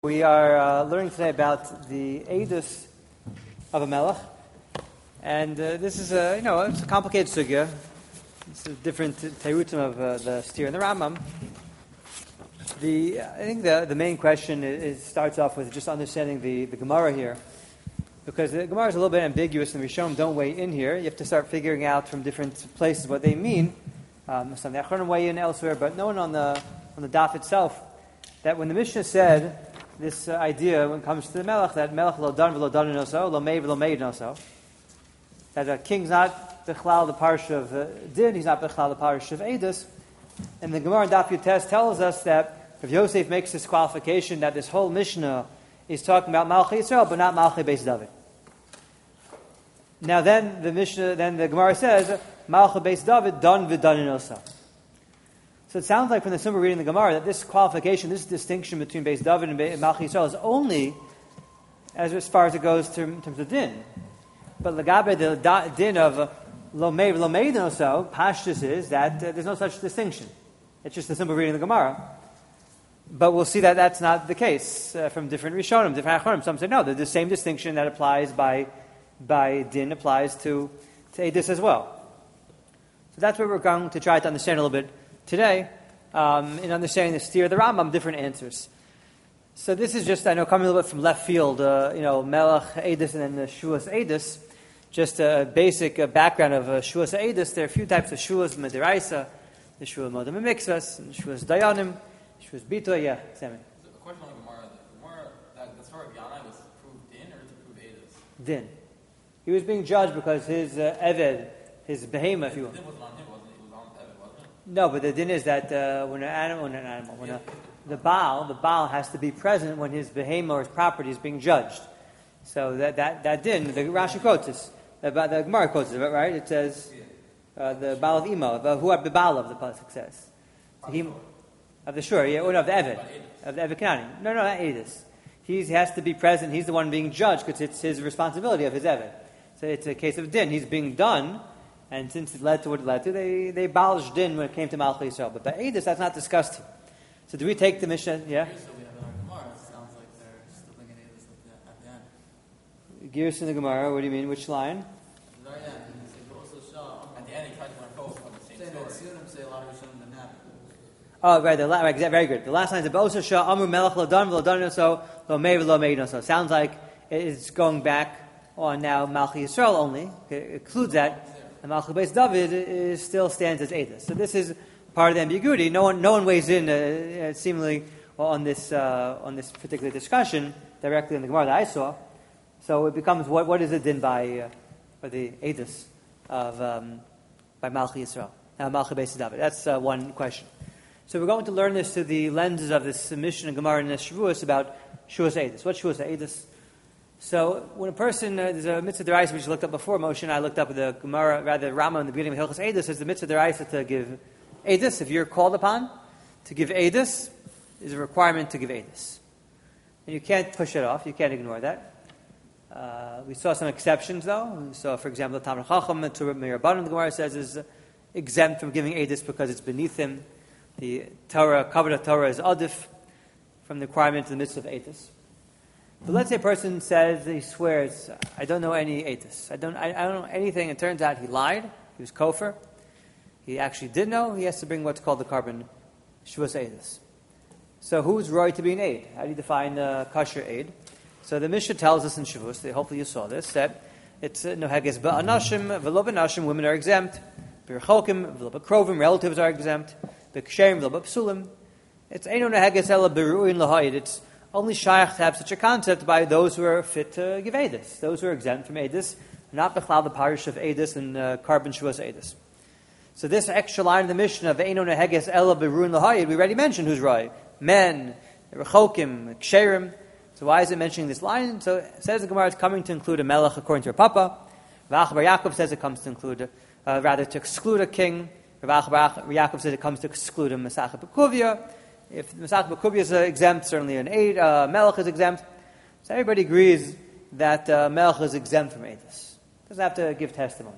We are learning today about the Eidus of a Melech, and this is it's a complicated sugya. It's a different terutim of the Steer and the Rambam. I think the main question starts off with just understanding the Gemara here, because the Gemara is a little bit ambiguous, and the Rishonim don't weigh in here. You have to start figuring out from different places what they mean. Some of the Achronim weigh in elsewhere, but no one on the daf itself. That when the Mishnah said this idea when it comes to the Melech, that Melech lo dan v'lo dan noso, lo mei v'lo mei noso, that a king's not b'chlal the parsha of Din, he's not b'chlal the parsha of Eidus, and the Gemara in Daf Yutes tells us that Rav Yosef makes this qualification that this whole Mishnah is talking about Malchei Yisrael, but not Malchei Beis David. Now then the Gemara says Malchei Beis David dan v'dan noso. So it sounds like from the simple reading of the Gemara that this qualification, this distinction between Beis David and Malchei Yisrael is only as far as it goes in terms of din. But Lagabe, the din of Lo Mei Noso, Pashtus is that there's no such distinction. It's just the simple reading of the Gemara. But we'll see that that's not the case from different Rishonim, different Achronim. Some say no, the same distinction that applies by din applies to Eidus as well. So that's what we're going to try to understand a little bit today, in understanding the Steer of the Rambam, different answers. So this is just, I know, coming a little bit from left field, Melech Eidus and then the Shuas Eidus. Just a basic background of Shuas Eidus. There are a few types of Shuas Mediraisa, the Shua Modem and Mikvas, and Shuas Dayanim, Shuas Bitoy, Sammy. So a question on the Gemara, the story of Yanai was to prove Din or to prove Eidus? Din. He was being judged because his Eved, his behemoth, if you will. Din wasn't on him, wasn't it? It was on Eved, wasn't it? No, but the din is that the Baal has to be present when his behemoth or his property is being judged. So that din, the Rashi quotes this, the Gemara quotes it, right? It says the Baal of Imo, who are the Baal of the pasuk says, of the Shur, of the Eved, of the Eved Kanani. No, not Eidus. He has to be present. He's the one being judged because it's his responsibility of his Eved. So it's a case of din. He's being done. And since it led to what it led to, they abolished din when it came to Malchei Yisrael. But by Eidus, that's not discussed here. So do we take the Mishnah? Yeah? So we have in our Gemara, it sounds like they're still bringing Eidus at the end. Gears in the Gemara, what do you mean? Which line? At the very end, and they say, but also Shah. At the end, he tried to learn both on the same story. Say a lot of Rishonim didn't happen. Oh, right, very good. The last line is, B'osa Shah, Amru Melech lo dan v'lo dan noso, lo mei v'lo mei noso. Sounds like it's going back on now Malchei Yisrael only. It includes that. And Malchei Beis David still stands as Eidus. So this is part of the ambiguity. No one weighs in seemingly on this particular discussion directly in the Gemara that I saw. So it becomes what is it din by the Eidus of by Malchei Yisrael, Malchei Beis David. That's one question. So we're going to learn this through the lenses of this Mishnah and Gemara and the Shavuos about Shuas Eidus. What's Shuas Eidus? So when a person, there's a mitzvah deraisa we just looked up before. Moshe and I looked up the Gemara, rather Rama in the beginning of Hilchos Eidus, says the mitzvah deraisa to give Eidus. If you're called upon to give Eidus, is a requirement to give Eidus. And you can't push it off. You can't ignore that. We saw some exceptions though. We saw, for example, the Talmid Chacham, Torah Mirabbanan, the Gemara says, is exempt from giving Eidus because it's beneath him. The Torah, covered of Torah is adif from the requirement of the mitzvah of Eidus. But let's say a person says, he swears, I don't know any Eidus. I don't know anything. It turns out he lied. He was kofar. He actually did know. He has to bring what's called the carbon Shuas Eidus. So who's roy to be an aid? How do you define kosher aid? So the Mishnah tells us in Shavuos, hopefully you saw this, that it's noheges ba'anashim, v'lo b'nashim, women are exempt. B'rechokim, v'lo b'krovim, relatives are exempt. B'ksherim, v'lo b'psulim. It's eino noheges ela b'ru'in lahayid. It's only shaykh to have such a concept by those who are fit to give Eidus. Those who are exempt from Eidus, not b'chlal the parish of Eidus and carbon Shuas Eidus. So this extra line in the Mishnah of Eino neheges ela b'ruin lahayid, we already mentioned who's right. Men, rechokim, ksherim. So why is it mentioning this line? So it says the Gemara is coming to include a melech according to her papa. Rav Bar Yaakov says it comes to include, to exclude a king. Rav Bar Yaakov says it comes to exclude a Masachet Bekuvia. If the Masachet Bekuvia is exempt, certainly an aid, melech is exempt. So everybody agrees that melech is exempt from Eidus. Doesn't have to give testimony.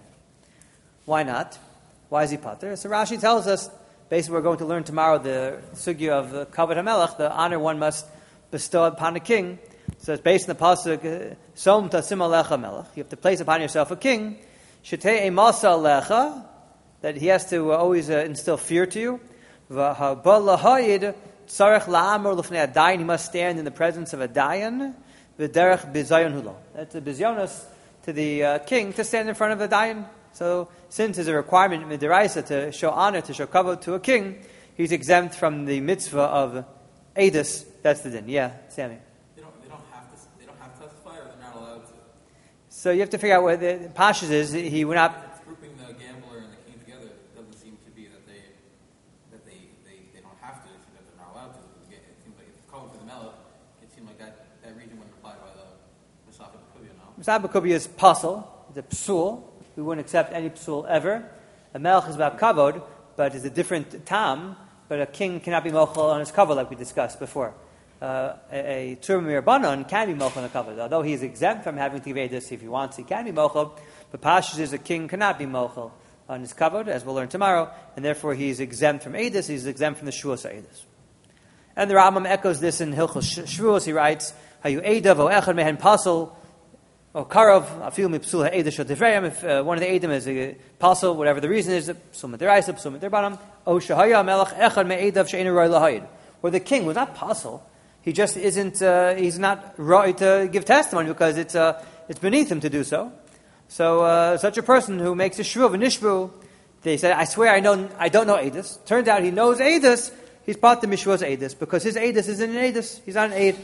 Why not? Why is he pater? So Rashi tells us, basically we're going to learn tomorrow the sugya of the Kavod HaMelech, the honor one must bestowed upon a king. So it's based on the pasuk Som tasim alecha melech. You have to place upon yourself a king. Shetei emasa alecha, that he has to always instill fear to you. V'haba lahayid tzarech la'amor l'fnei adayin. He must stand in the presence of a dayan. V'derech bizayon hulo. That's a bizyonos to the king to stand in front of the dayan. So since there's a requirement in midiraisa to show honor, to show kavod to a king, he's exempt from the mitzvah of edus. That's the din. Yeah, Sammy. They don't have to testify, or they're not allowed to. So you have to figure out what the pashas is. He would not. It's grouping the gambler and the king together. It doesn't seem to be that they don't have to. It seems that they're not allowed to. It seems like if it's calling for the melech, it seems like that region wouldn't apply by the Masaf B'Kubia. No. Masaf B'Kubia is pasul. It's a psul. We wouldn't accept any psul ever. A melech is about kavod, but it's a different tam. But a king cannot be mochel on his kavod, like we discussed before. A Turmir Banon can be mochel on a kavod. Although he's exempt from having to give this, if he wants, he can be mochel. But pashas is a king cannot be mochel on his kavod, as we'll learn tomorrow, and therefore he's exempt from edus. He's exempt from the shuos edus. And the Rambam echoes this in Hilchos Shvuos. He writes, "Hayu edav o echad mehen pasol." Or karov, afil mipsul ha'edish or divrayim. If one of the edim is a pasal, whatever the reason is, psul midiraisa, psul midirbanam. O shahaya melech echad me'edav she'enu roi lahayid. Or the king was not pasal. He just isn't. He's not right to give testimony because it's beneath him to do so. So such a person who makes a shvuv, a nishvu, they say, "I swear I don't know edus." Turns out he knows edus. He's part the mishvah's edus because his edus isn't an edus. He's not an ed.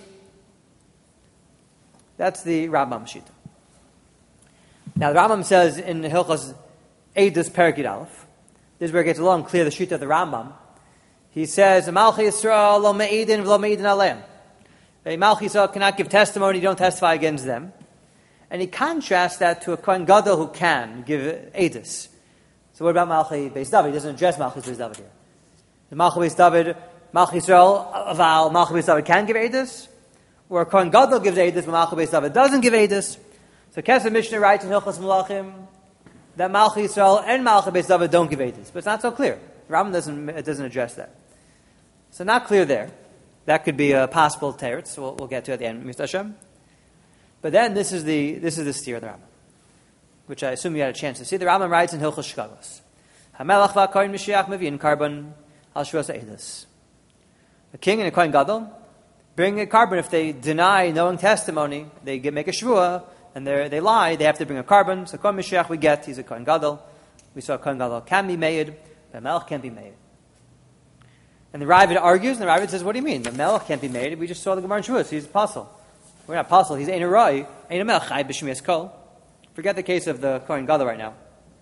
That's the Rambam Shita. Now, the Rambam says in Hilchos Eidus Perikid Aleph, this is where it gets along clear the Shita of the Rambam. He says, Malchi Yisrael lo me'idin v'lo me'idin aleim. A Malchi Yisrael cannot give testimony, you don't testify against them. And he contrasts that to a Kohen Gadol who can give Eidus. So what about Malchi Beis David? He doesn't address Malchi Beis David here. The Malchi Beis David, Malchi Yisrael, aval Malchi Beis David can give Eidus? Or a Kohen Gadol gives Eidus, but Malchi Beis David doesn't give Eidus? So Kesef Mishnah writes in Hilchos Melachim that Malchi Yisrael and Malchi Beis David don't give edus, but it's not so clear. The Rambam doesn't address that. So not clear there. That could be a possible teretz. So we'll get to at the end, Mr. Hashem. But then this is the steer of the Rambam, which I assume you had a chance to see. The Rambam writes in Hilchos Shkagos, Hamelach v'Kohen Mashiach mevi'in carbon al shvus edus. A king and a Kohen Gadol bring a carbon if they deny knowing testimony. They make a shvua. And they lie, they have to bring a carbon. So Kohen Mashiach we get, he's a Kohen Gadol. We saw Kohen Gadol can be made, the Melech can't be made. And the Ravid argues, and the Ravid says, what do you mean? The Melech can't be made? We just saw the Gemara in Shavuos, he's apostle. We're not apostle, he's Ein Arai, Ein Melech, Chai B'Shmi Kol. Forget the case of the Kohen Gadol right now.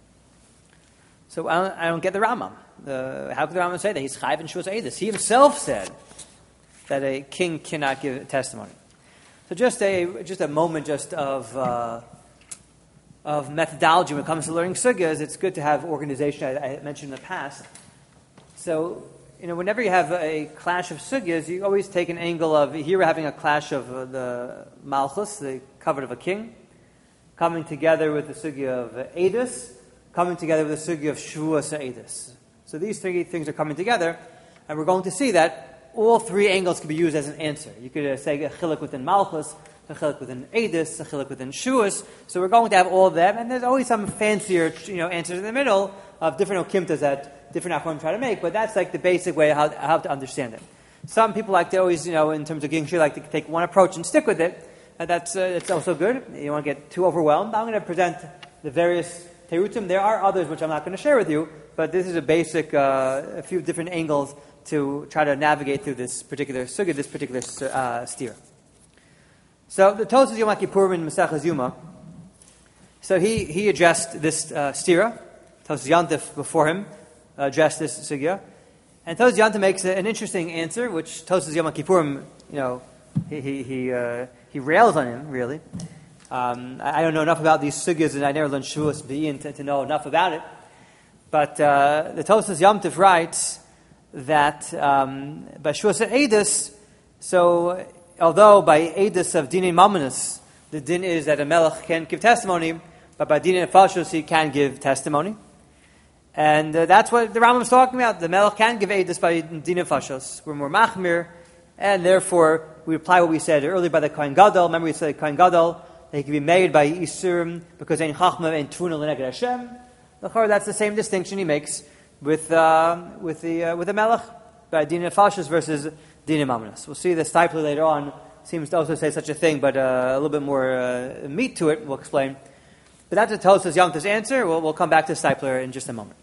So I don't get the Rambam. How could the Rambam say that? He's Chai B'Shmi Edus. He himself said that a king cannot give testimony. So just a moment of methodology when it comes to learning sugyas. It's good to have organization. I mentioned in the past. So whenever you have a clash of sugyas, you always take an angle of here we're having a clash of the malchus, the covet of a king, coming together with the sugya of edus, coming together with the sugya of shvuas edus. So these three things are coming together, and we're going to see that all three angles can be used as an answer. You could say a chilik within Malchus, a chilik within Edus, a chilik within Shuas. So we're going to have all of them, and there's always some fancier, answers in the middle of different okimtas that different achronim try to make. But that's like the basic way how to understand it. Some people like to always, in terms of getting sure, like to take one approach and stick with it. And that's also good. You don't want to get too overwhelmed. I'm going to present the various terutim. There are others which I'm not going to share with you, but this is a basic, a few different angles to try to navigate through this particular sugya, this particular steer. So the Tosas Yom Kippurim in Maseches Yuma, so he addressed this stira. Tosas Yantif before him addressed this sugya. And Tosas Yantif makes an interesting answer, which Tosas Yom Kippurim, he rails on him, really. I don't know enough about these sugyas, and I never learned Shavuos B'yin to know enough about it. But the Tosas Yantif writes that by Shavuos Edus, so although by Edus of Dinin Mamonus, the din is that a Melech can't give testimony, but by Dinin Fashos he can give testimony. And that's what the Rambam is talking about. The Melech can give Edus by Dinin Fashos. We're more Machmir, and therefore we apply what we said earlier by the Kohen Gadol. Remember we said Kohen Gadol, they can be made by Isurim because ein Chachma and Tuna L'neged Hashem. That's the same distinction he makes with the Melech by Dina Fashis versus Dina Mamnas. We'll see the Steipler later on seems to also say such a thing, but a little bit more meat to it. We'll explain. But that's a Tosfos Yom Tov's answer. We'll come back to Steipler in just a moment.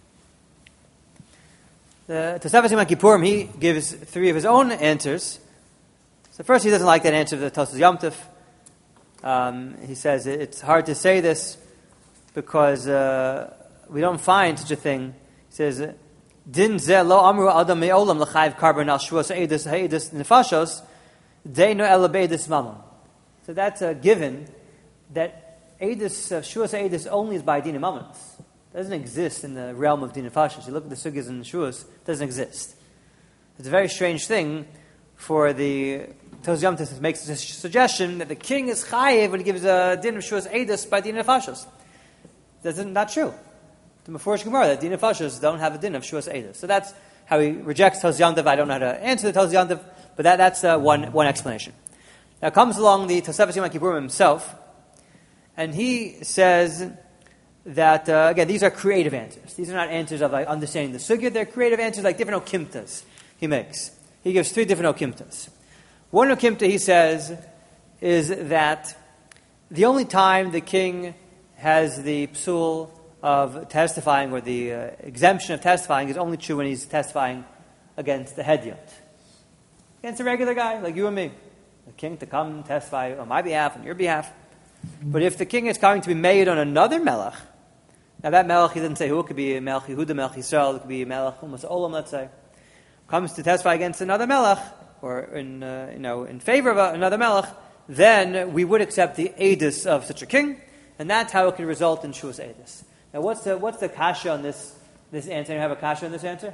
The Tosefes Yom Kippurim, he gives three of his own answers. So first, he doesn't like that answer of the Tosfos Yom Tov. He says it's hard to say this because we don't find such a thing. He says, "Din ze lo amru adam me'olam l'chayv karban al shuas ha'edus nefashos deinu ela be'edus mamon." So that's a given that shuas ha'edus only is by din mamons. It doesn't exist in the realm of din nefashos. You look at the sugyas and the shuas, it doesn't exist. It's a very strange thing for the Tosfos Yom Tov makes a suggestion that the king is chayiv when he gives a din of shuas ha'edus by din nefashos. That's not true. The Mefurish Gemara that din nefashos don't have a din of shuas ha'edus. So that's how he rejects Tosfos Yom Tov. I don't know how to answer the Tosfos Yom Tov, but that's one explanation. Now comes along the Tosefes Yom Kippurim himself, and he says that again these are creative answers. These are not answers of like understanding the sugya. They're creative answers like different okimtas he makes. He gives three different okimtas. One okimta he says is that the only time the king has the psul of testifying or the exemption of testifying is only true when he's testifying against the hedyot, against a regular guy like you and me, the king to come and testify on my behalf, on your behalf. But if the king is coming to be made on another melech, now that melech he doesn't say who, it could be melech Yehuda, melech Yisrael, it could be melech Umas Olam, let's say, comes to testify against another melech or in favor of another melech, then we would accept the edus of such a king, and that's how it can result in shuas edus. Now, what's the kasha on this answer? You have a kasha on this answer?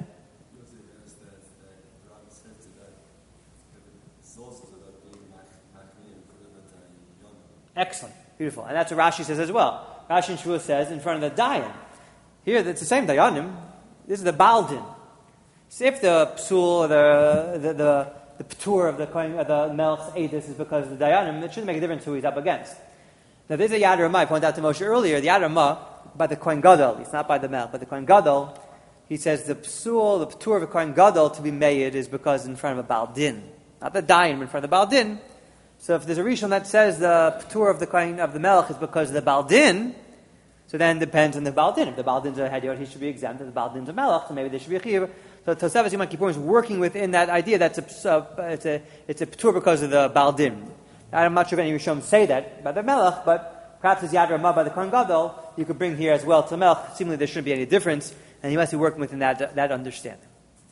Excellent, beautiful, and that's what Rashi says as well. Rashi in Shua says in front of the dayan. Here, it's the same dayanim. This is the baldin. So if the psul, the ptur of the melch's edus is because of the dayanim, it shouldn't make a difference who he's up against. Now, there's a Yad Ramah. I pointed out to Moshe earlier. The Yad Ramah by the Kohen Gadol, it's not by the Melech, but the Kohen Gadol, he says the psul, the ptur of a Kohen Gadol to be made is because in front of a baldin, not the dayan, but in front of the baldin. So if there's a rishon that says the ptur of the Kohen of the Melech is because of the baldin, so then it depends on the baldin. If the baldin's a hedyot, he should be exempt. If the baldin's a Melech, so maybe they should be a chiyuv. So Tosefes Yom Kippurim is working within that idea that it's a ptur because of the baldin. I'm not sure if any Rishon say that by the Melech, but perhaps as Yad Ramah by the Kohen Gadol, you could bring here as well to the Melech. Seemingly there shouldn't be any difference, and he must be working within that understanding.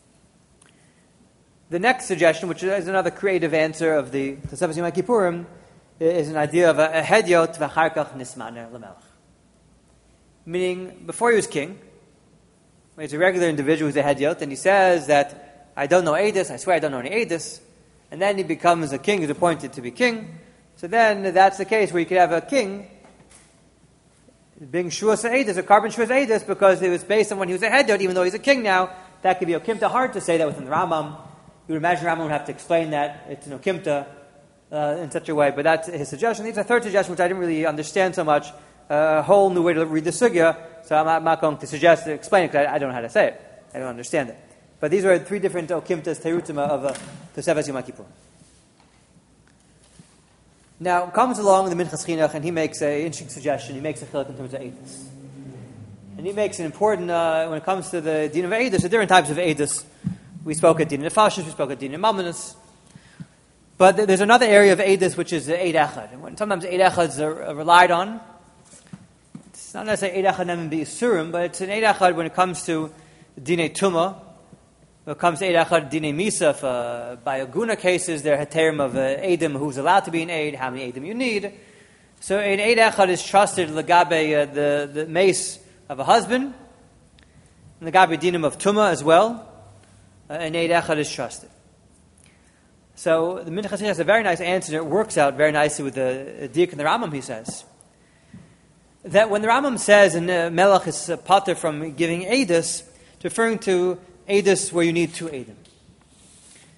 The next suggestion, which is another creative answer of the Tosefes Yom Kippurim, is an idea of a hedyot v'charkach nismaner l'melech. Meaning, before he was king, when he's a regular individual who's a hedyot, and he says that I don't know Edis, I swear I don't know any Edis, and then he becomes a king, who's appointed to be king. So then that's the case where you could have a king being shuas edus, a carbon shuas edus, because it was based on when he was a hedyot, even though he's a king now. That could be okimta. Hard to say that within the Rambam. You would imagine Rambam would have to explain that it's an okimta in such a way, but that's his suggestion. Here's a third suggestion, which I didn't really understand so much, a whole new way to read the sugya, so I'm not going to explain it because I don't know how to say it. I don't understand it. But these are three different okimtas, terutima of Tosefes Yom Kippurim. Now, comes along the Minchas Chinuch, and he makes an interesting suggestion. He makes a chiluk in terms of edus. And he makes an important, when it comes to the din of edus, the different types of edus. We spoke at din nefashos, we spoke at din mamonos. But there's another area of edus, which is the eid echad. And when sometimes eid echads are relied on, it's not necessarily eid echad nemen b'isurim, but it's an eid echad when it comes to dinei tumah. When it comes to Eid Echad, Dinei Misa, by Aguna cases, there are heterim of Eidim who's allowed to be an Eid, how many Eidim you need. So an Eid Echad is trusted Lagabe, the mace of a husband, and Lagabe Dinim of Tumah as well. An Eid Echad is trusted. So the Minchas has a very nice answer, and it works out very nicely with the Dik and the Rambam, he says. That when the Rambam says, and Melech is pater from giving Eidus, referring to edus where you need two edim.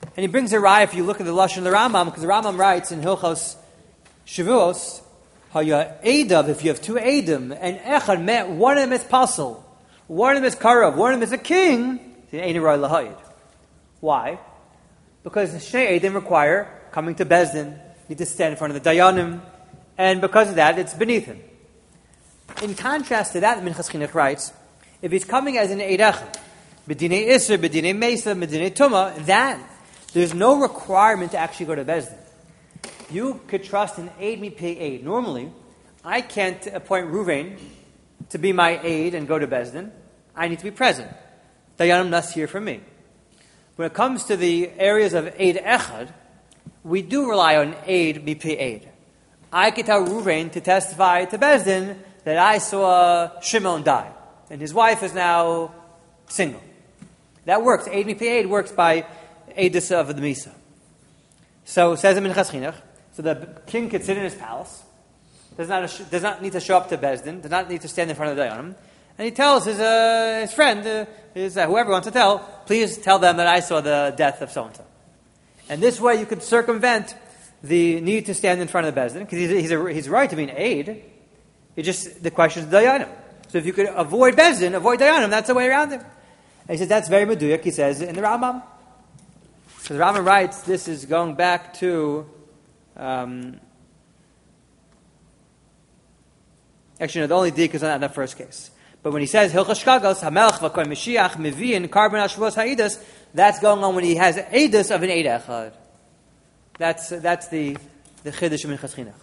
And he brings a raya if you look at the Lashon of the Rambam, because the Rambam writes in Hilchos Shavuos, how you Eidav, if you have two Eidim, and Echad met, one of them is Pasal, one of them is Karav, one of them is a king, the Ein Roi Lahayid. Why? Because the Shnei Eidim require coming to Bezdin, need to stand in front of the Dayanim, and because of that, it's beneath him. In contrast to that, Minchas Chinuch writes, if he's coming as an Eid Echad, B'dinei Isser, B'dinei Mesa, B'dinei Tumah, then there's no requirement to actually go to Bezdin. You could trust an aid me pay aid. Normally, I can't appoint Ruvain to be my aid and go to Bezdin. I need to be present. Dayanim must hear from me. When it comes to the areas of aid echad, we do rely on aid me pay aid. I could tell Ruvain to testify to Bezdin that I saw Shimon die, and his wife is now single. That works. Aid me pay aid works by aidus of the Misa. So says in Minchas Chinuch, so the king could sit in his palace, does not need to show up to Bezdin, does not need to stand in front of the Dayanim, and he tells his friend, whoever wants to tell, please tell them that I saw the death of so-and-so. And this way you could circumvent the need to stand in front of the Bezdin, because he's right to be an aid. It's just the question is the Dayanim. So if you could avoid Bezdin, avoid Dayanim, that's the way around it. And he says that's very meduyak, he says, in the Rambam. So the Rambam writes, this is going back to actually, no, the only dik is on that first case. But when he says Hilchos Shkagos, Hamelech v'Kohen Mashiach Mevi'in Karban Hashvuos Ha'idus, that's going on when he has Eidus of an Eid Echad. That's the Chiddush of Minchas Chinuch.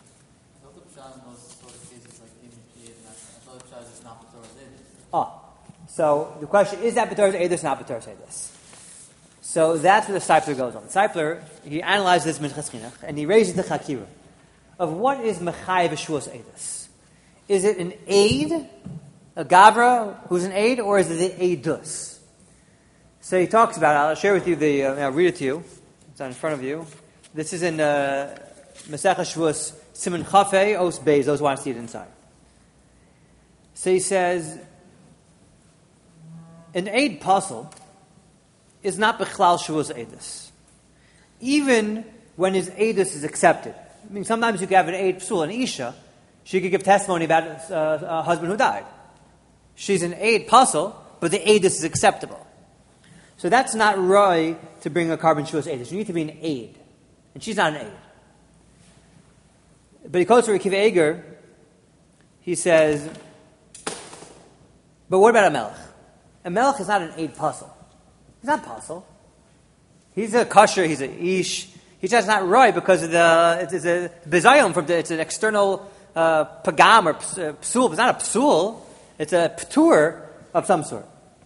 So the question is that B'Torah's Eidus, not B'Torah's Eidus? So that's where the Seipler goes on. The Seipler, he analyzes this Minchas Chinuch, and he raises the Chakira of what is Mechayev Shvuos Eidus. Is it an aid, a Gavra who's an aid, or is it an Eidus? So he talks about it. I'll share with you I'll read it to you. It's in front of you. This is in Masechah Shvuos, Siman Chafei, Os Beis. Those who want to see it inside. So he says, an aid puzzle is not Bechlal Shvuos Eidus. Even when his Eidus is accepted. I mean, sometimes you could have an aid psul, an Isha, she could give testimony about a husband who died. She's an aid puzzle, but the Eidus is acceptable. So that's not Roy to bring a carbon Shvuos Eidus. You need to be an aid. And she's not an aid. But he quotes Rabbi Akiva Eger, he says, but what about a Melech? A Melech is not an aid puzzle. He's not puzzle. He's a kosher, he's a ish. He's just not Roy because of it's a bizayom it's an external pagam or psul. It's not a psul. It's a ptur of some sort.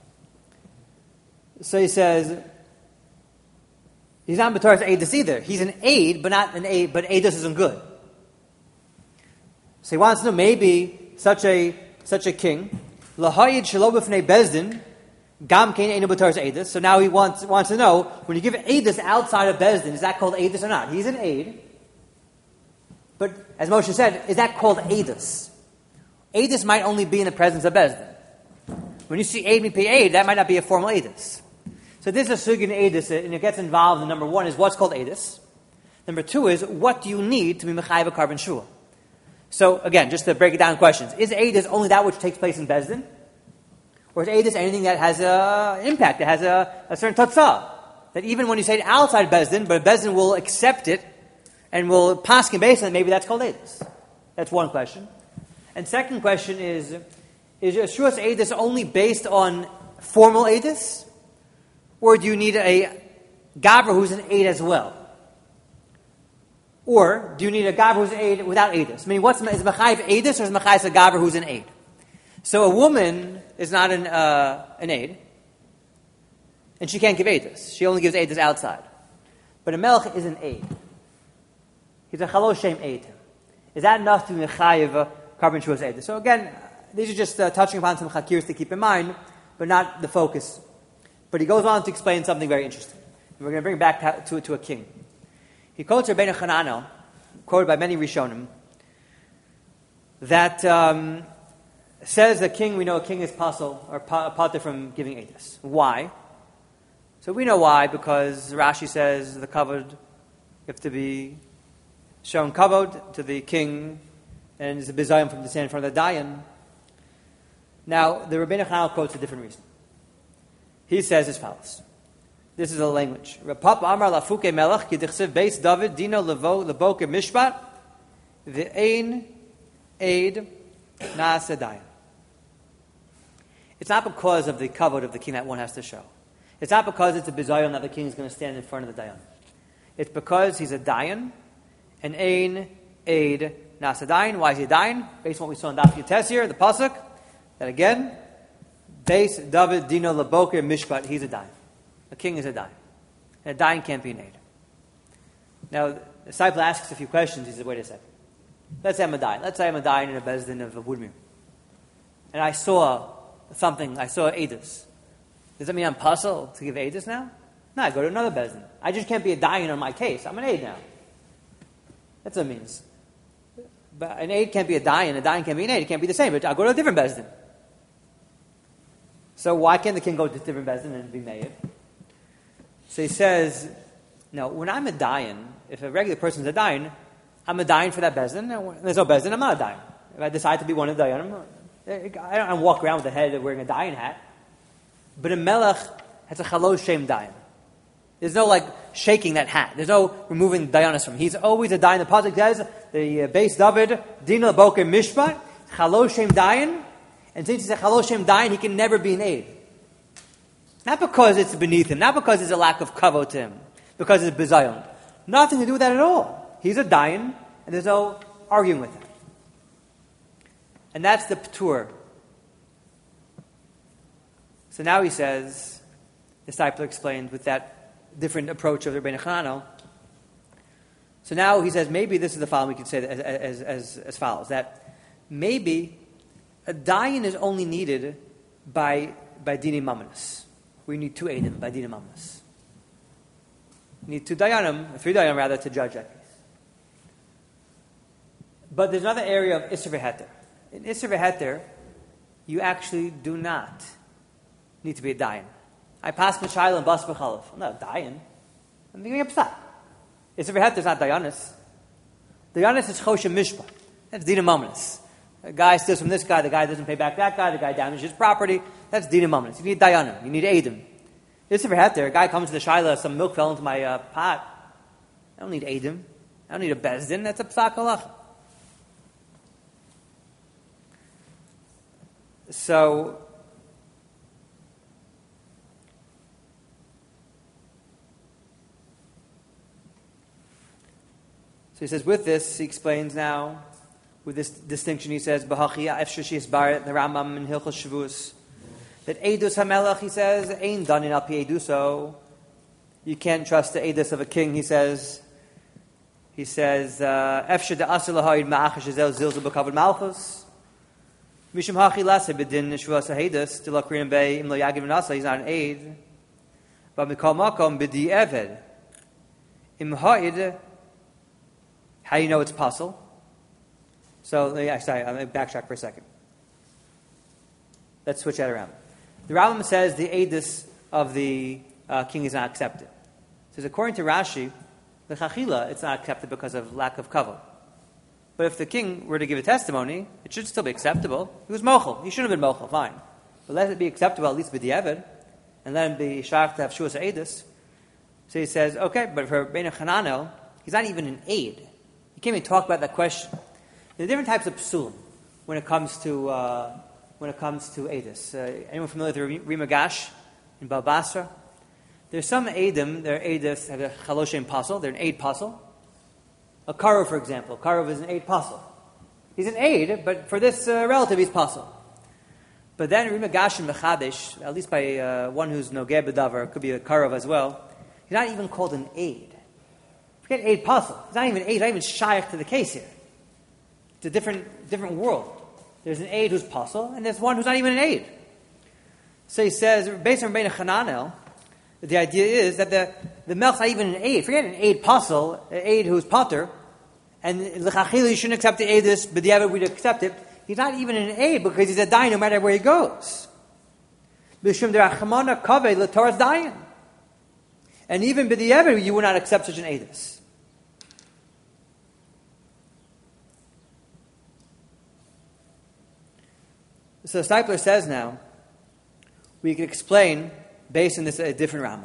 So he says, he's not B'Torah's Eidus either. He's an aid, but not an aid, but Eidus isn't good. So he wants to know maybe such a king, Lahayid Shelo B'fnei Bezdin, Gam Kein Einu B'Torah's Eidus. So now he wants to know, when you give Eidus outside of Bezdin, is that called Eidus or not? He's an aid. But as Moshe said, is that called Eidus? Eidus might only be in the presence of Bezdin. When you see aid, mipi aid, that might not be a formal Eidus. So this is a sugya in Eidus, and it gets involved in number one is what's called Eidus. Number two is, what do you need to be Mechayev a carbon shua? So again, just to break it down in questions, is Eidus only that which takes place in Bezdin? Or is Eidus anything that has an impact, that has a certain tatzah? That even when you say it outside Bezdin, but Bezdin will accept it, and will paskin based on it, maybe that's called Eidus. That's one question. And second question is Shvuos Eidus only based on formal Eidus? Or do you need a Gavra who's an aid as well? Or do you need a Gavra who's an aid without Eidus? I mean, is Mechayev Eidus or is Mechayev a Gavra who's an aid? So a woman is not an aid, and she can't give Eidus. She only gives Eidus outside. But a Melech is an aid. He's a Chalosh Shem aid. Is that enough to be Mechayev carbon Shvuos Eidus? So again, these are just touching upon some chakirs to keep in mind, but not the focus. But he goes on to explain something very interesting. And we're going to bring it back to a king. He quotes Rabbeinu Chananel, quoted by many Rishonim, that says we know a king is pasul or pater from giving Eidus. Why? So we know why, because Rashi says the kavod, you have to be shown kavod to the king, and it's a bizayim from the stand in front of the dayan. Now, the Rabbeinu Chananel quotes a different reason. He says as follows. This is the language. Rapapa Amar Lafuke Melech Kidichsev Beis David Dino Leboke Mishpat Ve'ein Eid Na'aseh. It's not because of the kavod of the king that one has to show. It's not because it's a bizayon that the king is going to stand in front of the dayan. It's because he's a dayan, and ein eid na'aseh dayan. Why is he a dayan? Based on what we saw in Daf Yotes here, the pasuk, that again, Beis David Dino Leboke Mishpat, he's a dayan. The king is a dayan. And a dayan can't be an eid. Now, the disciple asks a few questions. He says, wait a second. Let's say I'm a dayan. Let's say I'm a dayan in a bezdin of a woodmere. And I saw something, I saw Eidos. Does that mean I'm puzzled to give Eidos now? No, I go to another bezdin. I just can't be a dayan on my case. I'm an aid now. That's what it means. But an aid can't be a dayan can't be an aid. It can't be the same, but I'll go to a different bezdin. So why can't the king go to a different bezdin and be made? So he says, no, when I'm a dayan, if a regular person's a dayan, I'm a dayan for that bezdin. There's no bezdin, I'm not a dayan. If I decide to be one of the dayanim, I don't walk around with the head of wearing a dayan hat. But a melech has a chalosh shem dayan. There's no shaking that hat. There's no removing dayanis from him. He's always a dayan. The pasuk says the Beis David Dina Boker Mishpat chalosh shem dayan, and since he's a chalosh shem dayan, he can never be an aid. Not because it's beneath him, not because there's a lack of kavod to him, because it's bizayon. Nothing to do with that at all. He's a dayan, and there's no arguing with him. And that's the p'tur. So now he says, the disciple explained with that different approach of the Rebbeinu Chananel. So now he says, maybe this is the following we can say as follows, that maybe a dayan is only needed by dini mammas. We need 2 eidim by dini mammas. We need 2 dayanim, 3 dayanim rather, to judge that case. But there's another area of Isser v'Heter. In Isser v'Heter, you actually do not need to be a dayan. I pass Mishayla and Bas B'Chalav. I'm not a dayan. I'm thinking of Psat. Isser v'Heter is not dayanis. Dayanis is Choshen Mishpat. That's Dina Mammas. A guy steals from this guy, the guy doesn't pay back that guy, the guy damages his property. That's Dina Mammas. You need dayanim. You need Eidim. Isser v'Heter, a guy comes to the Shayla, some milk fell into my pot. I don't need Eidim. I don't need a Bezdin. That's a Psak Halacha. So he says, with this, he explains now, with this distinction, he says, B'hachia efshir she'isbar the Rambam in Hilchos Shavuos, that Eidus HaMelech, he says, ain't done in al pi Eiduso. You can't trust the Eidus of a king, he says. He says, efshir de'asir l'ha'id ma'achash ezel zilzul b'kavod malchus. Mishum hachi lase bedin shvuas ha'edus to lakrin bei im lo yagiv nasa. He's not an aid, but mikol makom b'di eved im ha'id. How do you know it's puzzle? So let me backtrack for a second. Let's switch that around. The Rambam says the edus of the king is not accepted. It says according to Rashi, the chachila it's not accepted because of lack of kavod. But if the king were to give a testimony, it should still be acceptable. He was mochel. He shouldn't have been mochel, fine. But let it be acceptable, at least b'di'evid, and let him be shach to have shuas edus. So he says, okay, but for Rebbeinu Chananel, he's not even an aid. You can't even talk about that question. There are different types of psulim when it comes to edus. Anyone familiar with Rima Gash in Bal Basra? There's some edim, they're edus, have a chaloshem pasel, they're an aid pasel. A karov, for example. Karov is an aid pasel. He's an aid, but for this relative, he's pasel. But then Rima Gash and Mechadesh, at least by one who's nogeh b'davar, could be a karov as well, he's not even called an aid. Forget aid pasel. He's not even an aid, not even shaykh to the case here. It's a different world. There's an aid who's pasel, and there's one who's not even an aid. So he says, based on Rebbeinu Chananel, the idea is that the melch's not even an aid. Forget an aid pasel, an aid who's pater, and l'chachila you shouldn't accept the aidus, but the other we'd accept it. He's not even an aid because he's a dayan no matter where he goes. B'shum derachamana kaveh l'toras dayan. And even b'di'evet, you would not accept such an edus. So Steipler says now, we can explain based on this a different Rambam.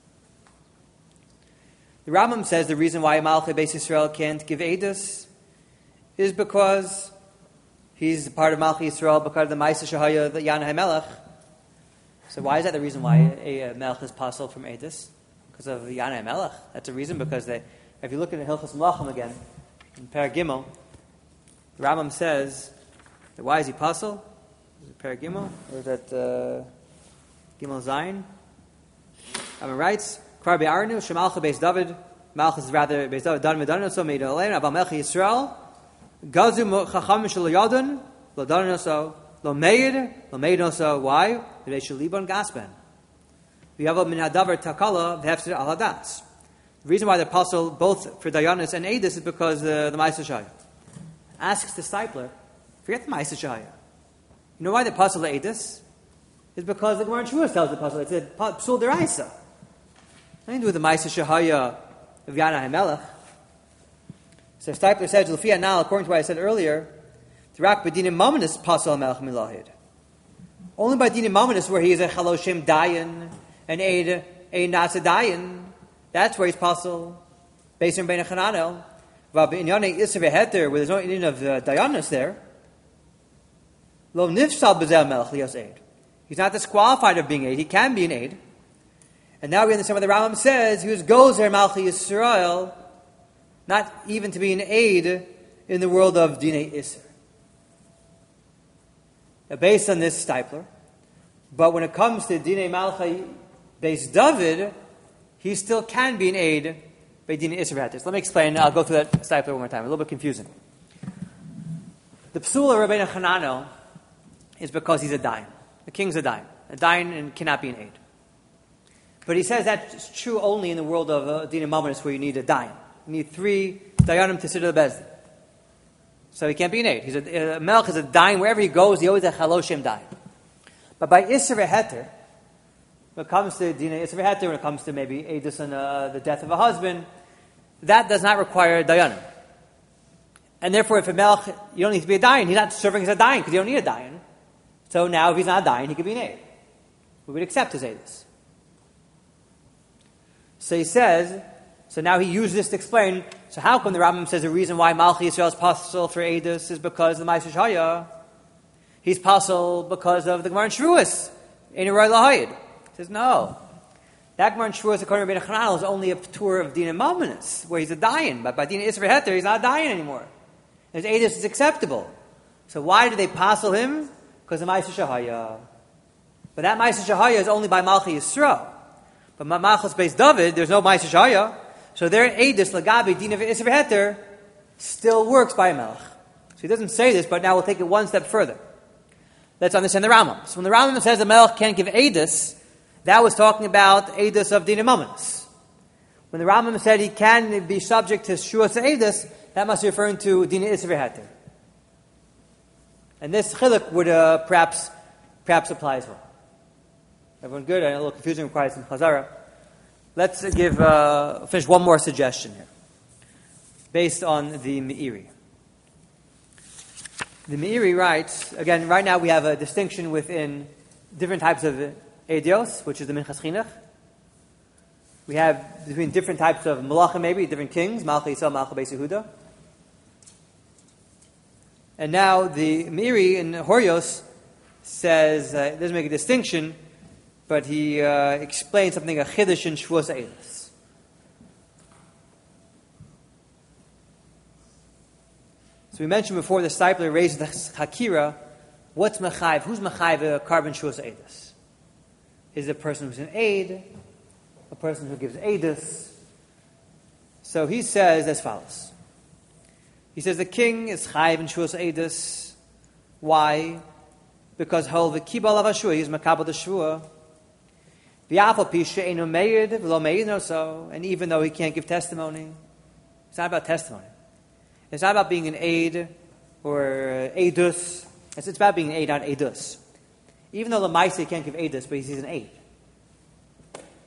The Rambam says the reason why Malchei Beis Yisrael can't give edus is because he's part of Malchei Yisrael because of the Ma'aseh Shehaya, the Yana HaMelech. So why is that the reason why a Melech is possible from edus? Because of Yana HaMelech. That's a reason because if you look at Hilchos Melachim again, in Perek Gimel, the Rambam says that why is he possible? Is it Perek Gimel? Or is that Gimel Zayin? Rambam writes, Kvar be'arnu, shemalcha beis David, Malchus is rather beis David, Dan medanon, so made alein, aval Melech Yisrael, gazu chacham shel yadon, lo danon so, lo meid so, why? They shall libon gaspen. We have a min hadavar takala, v'hefzer al hadas. The reason why the apostle, both for Dayanis and Edis, is because the Ma'aseh Shehaya. Asks the discipler, forget the Ma'aseh Shehaya. You know why the apostle Edis? Is because the Gemara in Shavuos tells the apostle, it's a psul deraisa. Nothing to do with the Ma'aseh Shehaya of Yana HaMelech. So Steipler says, L'fiyah now, according to what I said earlier, T'rak b'dinim mamanis pasal HaMelech milahid. Only by dinim mamanis, where he is a chaloshim dayan, an a nasa dayan, that's where he's pasal. Based on Bein HaChananel, v'b'inyane isser v'heter, where there's no Indian of dayanis there, lo nifsal b'zel melech lios aid. He's not disqualified of being aid. He can be an aid. And now we understand what the Rambam says. He was gozer Malchei Yisrael, not even to be an aid in the world of Dinei Isser. Now, based on this Steipler, but when it comes to Dinei Malchei Beis David, he still can be an aid by Dinei Isser V'heter. So let me explain. I'll go through that Steipler one more time. A little bit confusing. The psul of Rabbeinu Hananel is because he's a dayan. The king's a dayan. A dayan and cannot be an aid. But he says that's true only in the world of Dinei Mamanis, where you need a dayan. You need 3 dayanim to sit at the bezdin. So he can't be an aid. He's a melech is a dayan. Wherever he goes, he always a chaloshim dayan. But by Isser V'heter, when it comes to Dinei Isser V'heter, when it comes to maybe edus on the death of a husband, that does not require dayanim. And therefore, if a melech, you don't need to be a dayan. He's not serving as a dayan because you don't need a dayan. So now, if he's not a dayan, he could be an aid. We would accept his edus. So he says, so now he used this to explain, so how come the Rambam says the reason why Malchei Yisrael is possible for edus is because of the Ma'aseh Shehaya? He's possible because of the Gemara in Shavuos, in Roy Lahayid. He says, no. That Gemara in Shavuos, according to Rabbeinu Hananel, is only a tour of Dinei Mamanis, where he's a dayan. But by Dinei Isser V'heter, he's not a dayan anymore. His edus is acceptable. So why did they passel him? Because of Ma'aseh Shehaya. But that Ma'aseh Shehaya is only by Malchei Yisrael. But Malchus Beis David, there's no Ma'aseh Shehaya. So their edus, Lagabi, Dinei Isser V'heter, still works by a melech. So he doesn't say this, but now we'll take it one step further. Let's understand the Rambam. So when the Rambam says the melech can't give edus, that was talking about edus of Dinei Mamanis. When the Rambam said he can be subject to Shuas edus, that must be referring to Dinei Isser V'heter. And this chiluk would perhaps apply as well. Everyone good? I know a little confusing, requires some chazara. Let's finish one more suggestion here, based on the Meiri. The Meiri writes, again, right now we have a distinction within different types of edios, which is the Minchas Chinuch. We have between different types of malachim, maybe, different kings, Malchei Yisrael, Malchei Beis Yehuda. And now the Meiri in Horios says, doesn't make a distinction, but he explains something, a chiddush in Shavuos Eilis. So we mentioned before the Steipler raised the Hakira, what's Mechayiv? Who's Mechayiv a carbon Shavuos Eilis? Is it a person who's an aid? A person who gives edus? So he says as follows. He says the king is chayiv in Shavuos edus. Why? Because hol v'kibal av hashua, he's makabel the shua. V'yafal pi she'enu meid v'lo meid no so. And even though he can't give testimony, it's not about testimony. It's not about being an aid or edus. It's about being an aid, not edus. Even though the Maaseh can't give edus, but he's an aid.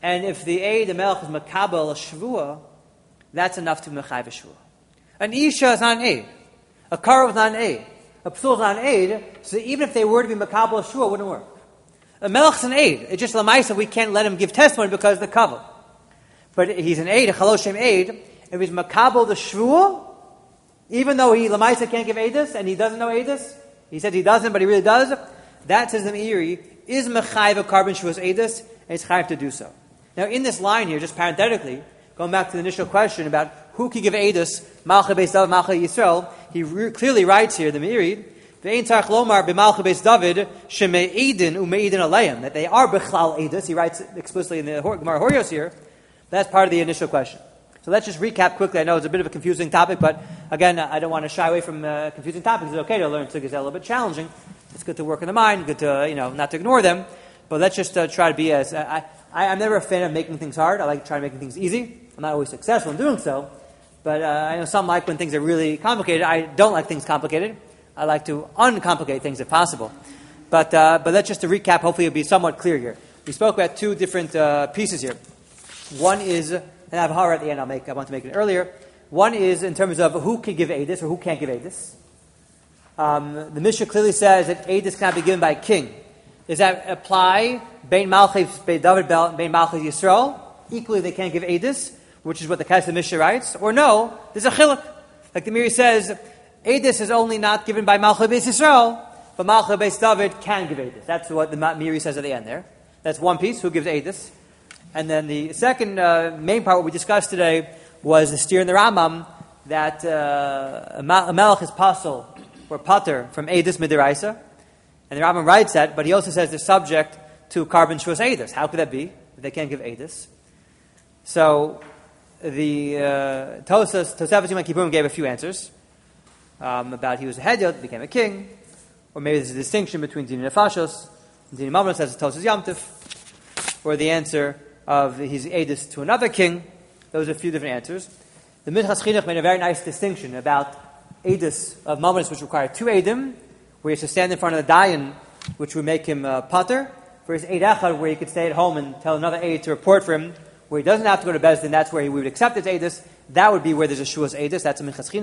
And if the aid, the melech, is makabel a shvua, that's enough to mechayv a shvua. An isha is not an aid. A karov is not an aid. A psul is not an aid. So even if they were to be makabel a shvua, it wouldn't work. A melech is an aid. It's just lamaisa, we can't let him give testimony because of the kavod. But he's an aid, a chaloshem aid. If he's makabel the shvua, even though he lamaisa can't give edus and he doesn't know edus, he says he doesn't, but he really does. That, says the Meiri, is mechayv a carbon shuas edus, and it's chayav to do so. Now, in this line here, just parenthetically, going back to the initial question about who can give edus, Malcha Beis David, Malcha Yisrael, he clearly writes here, the Meiri, Ve'ein tzarich lomar b'Malcha Beis David sheme'edin u'me'edin aleim, that they are bechlal edus. He writes explicitly in the Gemara Horios here. That's part of the initial question. So let's just recap quickly. I know it's a bit of a confusing topic, but again, I don't want to shy away from confusing topics. It's okay to learn Sukkot, a little bit challenging. It's good to work in the mind, good to, not to ignore them. But let's just try to be as... I'm never a fan of making things hard. I like trying to make things easy. I'm not always successful in doing so. But I know some like when things are really complicated. I don't like things complicated. I like to uncomplicate things if possible. But let's just to recap, hopefully it'll be somewhat clear here. We spoke about two different pieces here. One is... and I have a horror at the end. I want to make it earlier. One is in terms of who can give edus or who can't give edus. The Mishnah clearly says that edus cannot be given by a king. Does that apply? Bein Malchei Bein David Bein Malchei Yisrael. Equally, they can't give edus, which is what the Kesef Mishnah writes. Or no, there's a chiluk. Like the Meiri says, edus is only not given by Malchei Beis Yisrael, but Malchei Beis David can give edus. That's what the Meiri says at the end there. That's one piece. Who gives edus? And then the second main part, what we discussed today, was the steer in the Rambam that a melech is pasul or pater from edus midiraisa. And the Rambam writes that, but he also says they're subject to carbon shuas edus. How could that be if they can't give edus? So the Tosefes Yom Kippurim gave a few answers about he was a hedyot, became a king, or maybe there's a distinction between Dini Nefashos and Dini Mamros as Tosefes Yom Tif, or the answer of his edus to another king. Those are a few different answers. The Minchas Chinuch made a very nice distinction about edus of Mamros, which require two edim, where he has to stand in front of the dayan, which would make him pater, versus eid echad, where he could stay at home and tell another eid to report for him, where he doesn't have to go to Bezdin. That's where we would accept his edus. That would be where there's a shuas edus. That's a Minchas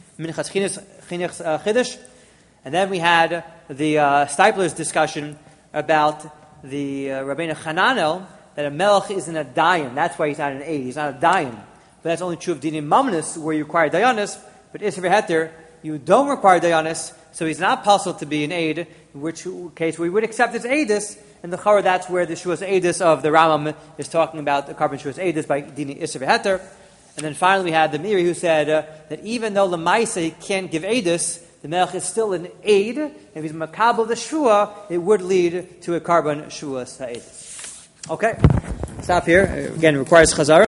Chinuch Chiddush. And then we had the Stipler's discussion about the Rabbeinu Chananel, that a melech isn't a dayan. That's why he's not an aid. He's not a dayan. But that's only true of dinim mamnis, where you require dayanis. But isser v'heter, you don't require dayanis, so he's not possible to be an aid, in which case we would accept his aidis. And the chara, that's where the shuas aidis of the Rambam is talking about the carbon shuas aidis by dinim isser v'heter. And then finally we had the Meiri who said that even though lemaisa he can't give aidis, the melech is still an aid. If he's makabel the shua, it would lead to a carbon shuas aidis. Okay, stop here. Again, it requires chazara.